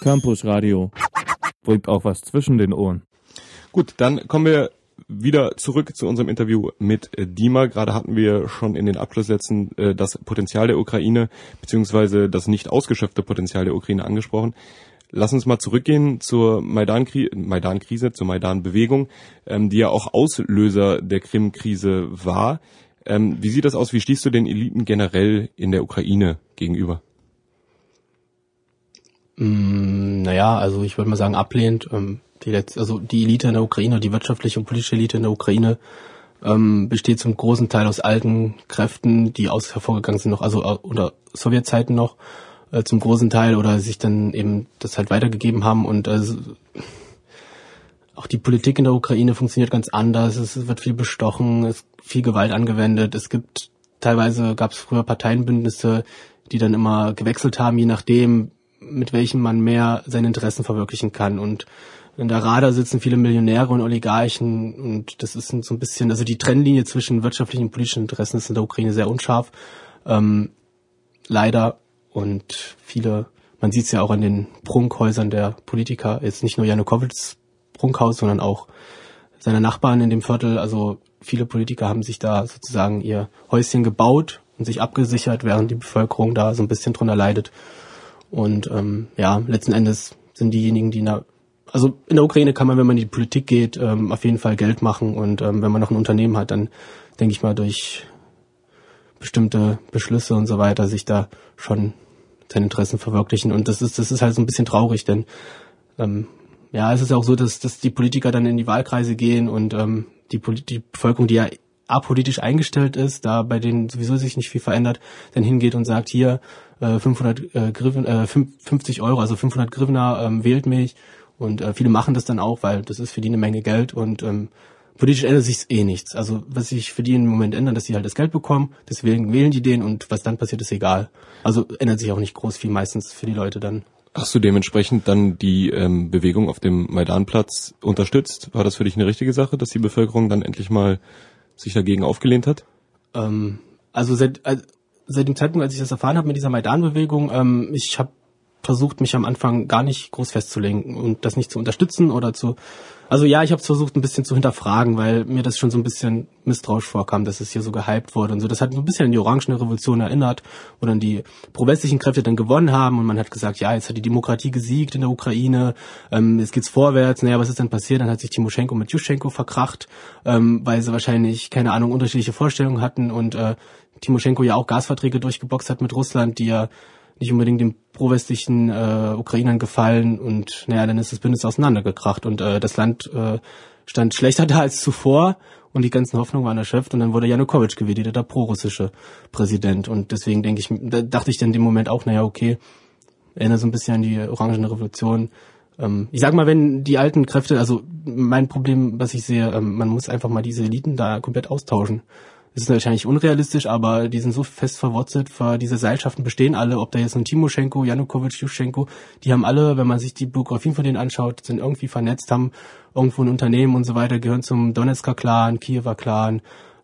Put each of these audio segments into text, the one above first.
Campus Radio. Bringt auch was zwischen den Ohren. Gut, dann kommen wir wieder zurück zu unserem Interview mit Dima. Gerade hatten wir schon in den Abschlusssätzen das Potenzial der Ukraine beziehungsweise das nicht ausgeschöpfte Potenzial der Ukraine angesprochen. Lass uns mal zurückgehen zur Maidan-Krise, zur Maidan-Bewegung, die ja auch Auslöser der Krim-Krise war. Wie sieht das aus? Wie stehst du den Eliten generell in der Ukraine gegenüber? Naja, also ich würde mal sagen, ablehnend. Die Elite in der Ukraine, die wirtschaftliche und politische Elite in der Ukraine besteht zum großen Teil aus alten Kräften, die hervorgegangen sind noch, also unter Sowjetzeiten noch zum großen Teil oder sich dann eben das halt weitergegeben haben und auch die Politik in der Ukraine funktioniert ganz anders. Es wird viel bestochen, es viel Gewalt angewendet. Gab es früher Parteienbündnisse, die dann immer gewechselt haben, je nachdem, mit welchem man mehr seine Interessen verwirklichen kann. Und in der Rada sitzen viele Millionäre und Oligarchen und das ist so ein bisschen, also die Trennlinie zwischen wirtschaftlichen und politischen Interessen ist in der Ukraine sehr unscharf. Leider. Und man sieht es ja auch an den Prunkhäusern der Politiker, jetzt nicht nur Janukowitschs Prunkhaus, sondern auch seine Nachbarn in dem Viertel. Also viele Politiker haben sich da sozusagen ihr Häuschen gebaut und sich abgesichert, während die Bevölkerung da so ein bisschen drunter leidet. Und letzten Endes sind diejenigen, also in der Ukraine kann man, wenn man in die Politik geht, auf jeden Fall Geld machen. Und wenn man noch ein Unternehmen hat, dann denke ich mal durch bestimmte Beschlüsse und so weiter sich da schon seine Interessen verwirklichen. Und das ist halt so ein bisschen traurig, denn es ist ja auch so, dass die Politiker dann in die Wahlkreise gehen und die Bevölkerung, die ja apolitisch eingestellt ist, da bei denen sowieso sich nicht viel verändert, dann hingeht und sagt, hier 50 Euro, also 500 Hryvnia, wählt mich. Und viele machen das dann auch, weil das ist für die eine Menge Geld und politisch ändert sich nichts. Also was sich für die im Moment ändert, dass sie halt das Geld bekommen, deswegen wählen die den und was dann passiert, ist egal. Also ändert sich auch nicht groß viel meistens für die Leute dann. Hast du dementsprechend dann die Bewegung auf dem Maidanplatz unterstützt? War das für dich eine richtige Sache, dass die Bevölkerung dann endlich mal sich dagegen aufgelehnt hat? Also seit dem Zeitpunkt, als ich das erfahren habe mit dieser Maidan-Bewegung, ich habe versucht, mich am Anfang gar nicht groß festzulegen und das nicht zu unterstützen ich habe es versucht, ein bisschen zu hinterfragen, weil mir das schon so ein bisschen misstrauisch vorkam, dass es hier so gehypt wurde und so. Das hat so ein bisschen an die Orangene Revolution erinnert, wo dann die pro-westlichen Kräfte dann gewonnen haben und man hat gesagt, ja, jetzt hat die Demokratie gesiegt in der Ukraine, jetzt geht's vorwärts. Naja, was ist denn passiert? Dann hat sich Timoschenko mit Juschenko verkracht, weil sie wahrscheinlich, keine Ahnung, unterschiedliche Vorstellungen hatten und Timoschenko ja auch Gasverträge durchgeboxt hat mit Russland, die ja nicht unbedingt den pro-westlichen Ukrainern gefallen und dann ist das Bündnis auseinandergekracht und das Land stand schlechter da als zuvor und die ganzen Hoffnungen waren erschöpft und dann wurde Janukowitsch gewählt, der pro-russische Präsident und deswegen dachte ich dann in dem Moment auch, okay, erinnert so ein bisschen an die Orangene Revolution. Ich sag mal, wenn die alten Kräfte, also mein Problem, was ich sehe, man muss einfach mal diese Eliten da komplett austauschen. Das ist wahrscheinlich unrealistisch, aber die sind so fest verwurzelt, diese Seilschaften bestehen alle, ob da jetzt ein Timoschenko, Janukowitsch, Juschenko, die haben alle, wenn man sich die Biografien von denen anschaut, sind irgendwie vernetzt, haben irgendwo ein Unternehmen und so weiter, gehören zum Donetsker Clan, Kiewer Clan,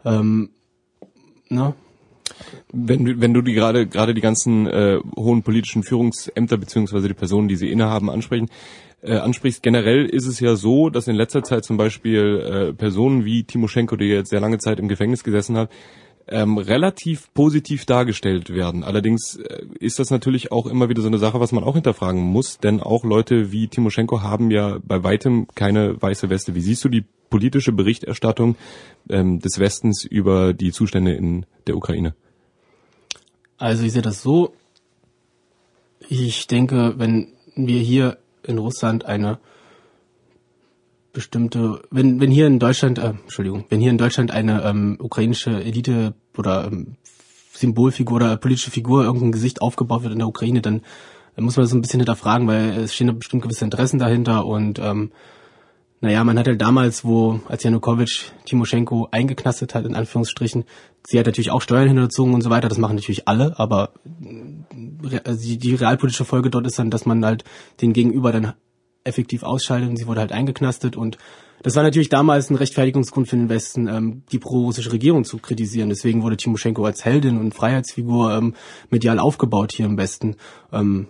Wenn du die gerade die ganzen hohen politischen Führungsämter beziehungsweise die Personen, die sie innehaben, ansprichst, generell ist es ja so, dass in letzter Zeit zum Beispiel Personen wie Timoschenko, die jetzt sehr lange Zeit im Gefängnis gesessen hat, relativ positiv dargestellt werden. Allerdings ist das natürlich auch immer wieder so eine Sache, was man auch hinterfragen muss, denn auch Leute wie Timoschenko haben ja bei weitem keine weiße Weste. Wie siehst du die politische Berichterstattung des Westens über die Zustände in der Ukraine? Also ich sehe das so, ich denke, wenn wir hier in Russland eine bestimmte, wenn hier in Deutschland eine ukrainische Elite oder Symbolfigur oder politische Figur, irgendein Gesicht aufgebaut wird in der Ukraine, dann muss man das so ein bisschen hinterfragen, weil es stehen bestimmt gewisse Interessen dahinter und man hat halt damals, als Janukowitsch Timoschenko eingeknastet hat, in Anführungsstrichen, sie hat natürlich auch Steuern hinterzogen und so weiter, das machen natürlich alle, aber die realpolitische Folge dort ist dann, dass man halt den Gegenüber dann effektiv ausschaltet und sie wurde halt eingeknastet und das war natürlich damals ein Rechtfertigungsgrund für den Westen, die pro-russische Regierung zu kritisieren. Deswegen wurde Timoschenko als Heldin und Freiheitsfigur medial aufgebaut hier im Westen.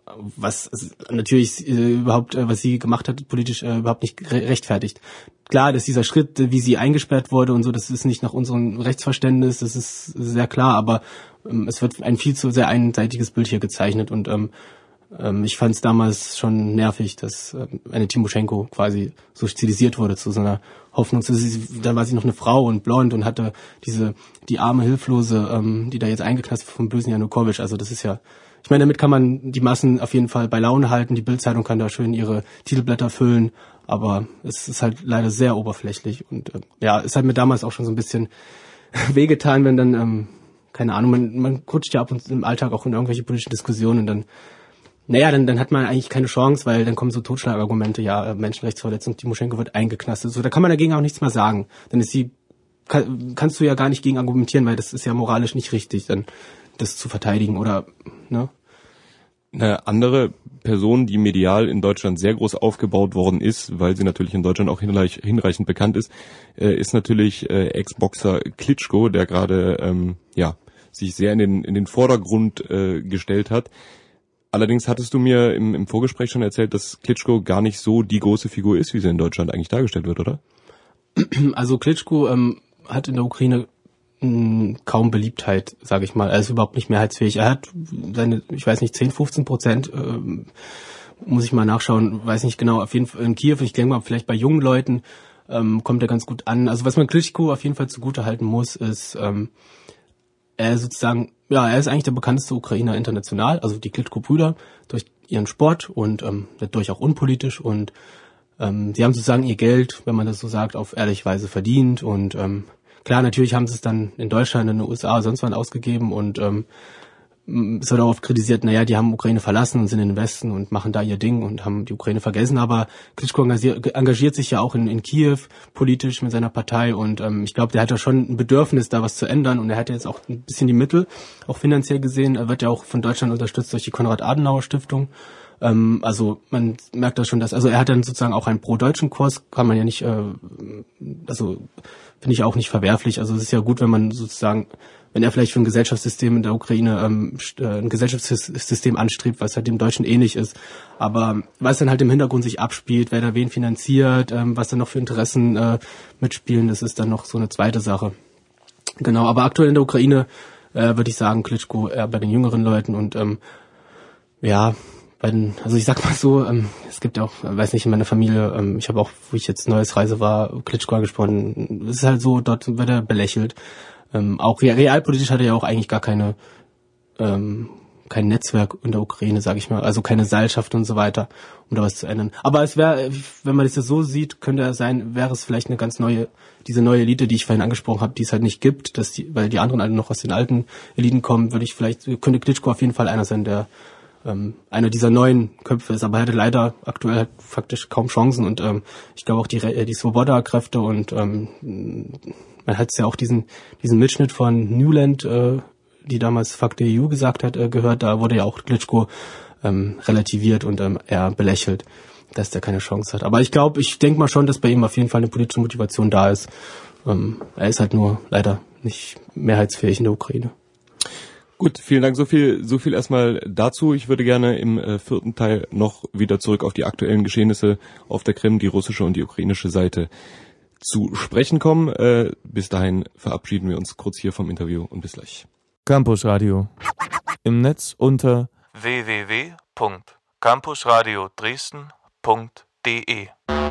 was natürlich überhaupt, was sie gemacht hat, politisch überhaupt nicht rechtfertigt. Klar, dass dieser Schritt, wie sie eingesperrt wurde und so, das ist nicht nach unserem Rechtsverständnis, das ist sehr klar, aber es wird ein viel zu sehr einseitiges Bild hier gezeichnet und ich fand es damals schon nervig, dass eine Timoschenko quasi so stilisiert wurde zu so einer Hoffnung. Da war sie noch eine Frau und blond und hatte die arme Hilflose, die da jetzt eingeknastet vom bösen Janukowitsch. Also das ist ja, ich meine, damit kann man die Massen auf jeden Fall bei Laune halten. Die Bild-Zeitung kann da schön ihre Titelblätter füllen, aber es ist halt leider sehr oberflächlich und es hat mir damals auch schon so ein bisschen wehgetan, wenn dann, keine Ahnung, man rutscht ja ab und zu im Alltag auch in irgendwelche politischen Diskussionen und dann dann hat man eigentlich keine Chance, weil dann kommen so Totschlagargumente, Menschenrechtsverletzung, Timoschenko wird eingeknastet. So, da kann man dagegen auch nichts mehr sagen. Dann kannst du ja gar nicht gegen argumentieren, weil das ist ja moralisch nicht richtig, dann das zu verteidigen oder, ne? Eine andere Person, die medial in Deutschland sehr groß aufgebaut worden ist, weil sie natürlich in Deutschland auch hinreichend bekannt ist, ist natürlich Ex-Boxer Klitschko, der gerade sich sehr in den Vordergrund gestellt hat. Allerdings hattest du mir im Vorgespräch schon erzählt, dass Klitschko gar nicht so die große Figur ist, wie sie in Deutschland eigentlich dargestellt wird, oder? Also Klitschko hat in der Ukraine kaum Beliebtheit, sage ich mal. Er ist überhaupt nicht mehrheitsfähig. Er hat seine, 10-15%, muss ich mal nachschauen, weiß nicht genau, auf jeden Fall in Kiew, ich denke mal, vielleicht bei jungen Leuten kommt er ganz gut an. Also was man Klitschko auf jeden Fall zugute halten muss, ist, er ist eigentlich der bekannteste Ukrainer international, also die Klitschko-Brüder, durch ihren Sport und dadurch auch unpolitisch und sie haben sozusagen ihr Geld, wenn man das so sagt, auf ehrliche Weise verdient und klar, natürlich haben sie es dann in Deutschland, in den USA, sonst wann ausgegeben und es wird auch oft kritisiert, die haben Ukraine verlassen und sind in den Westen und machen da ihr Ding und haben die Ukraine vergessen, aber Klitschko engagiert sich ja auch in Kiew politisch mit seiner Partei und ich glaube, der hat ja schon ein Bedürfnis, da was zu ändern und er hat ja jetzt auch ein bisschen die Mittel, auch finanziell gesehen, er wird ja auch von Deutschland unterstützt durch die Konrad-Adenauer-Stiftung. Also man merkt da schon, also er hat dann sozusagen auch einen pro-deutschen Kurs, kann man ja nicht, finde ich auch nicht verwerflich. Also es ist ja gut, wenn man sozusagen, wenn er vielleicht für ein Gesellschaftssystem in der Ukraine ein Gesellschaftssystem anstrebt, was halt dem Deutschen ähnlich ist. Aber was dann halt im Hintergrund sich abspielt, wer da wen finanziert, was dann noch für Interessen mitspielen, das ist dann noch so eine zweite Sache. Genau, aber aktuell in der Ukraine würde ich sagen, Klitschko eher bei den jüngeren Leuten und also ich sag mal so, es gibt ja auch, weiß nicht, in meiner Familie, ich habe auch, wo ich jetzt Neues Reise war, Klitschko angesprochen, es ist halt so, dort wird er belächelt. Auch realpolitisch hat er ja auch eigentlich gar kein Netzwerk in der Ukraine, sage ich mal, also keine Seilschaft und so weiter, um da was zu ändern. Aber es wäre, wenn man das jetzt so sieht, wäre es vielleicht eine ganz neue, diese neue Elite, die ich vorhin angesprochen habe, die es halt nicht gibt, weil die anderen alle noch aus den alten Eliten kommen, könnte Klitschko auf jeden Fall einer sein, der einer dieser neuen Köpfe ist, aber er hatte leider aktuell halt faktisch kaum Chancen und ich glaube auch die Swoboda-Kräfte und man hat es ja auch diesen Mitschnitt von Newland, die damals Fuck the EU gesagt hat, gehört, da wurde ja auch Klitschko relativiert und eher belächelt, dass der keine Chance hat. Aber ich denke mal schon, dass bei ihm auf jeden Fall eine politische Motivation da ist. Er ist halt nur leider nicht mehrheitsfähig in der Ukraine. Gut, vielen Dank. So viel erstmal dazu. Ich würde gerne im vierten Teil noch wieder zurück auf die aktuellen Geschehnisse auf der Krim, die russische und die ukrainische Seite zu sprechen kommen. Bis dahin verabschieden wir uns kurz hier vom Interview und bis gleich. Campus Radio. Im Netz unter www.campusradio Dresden.de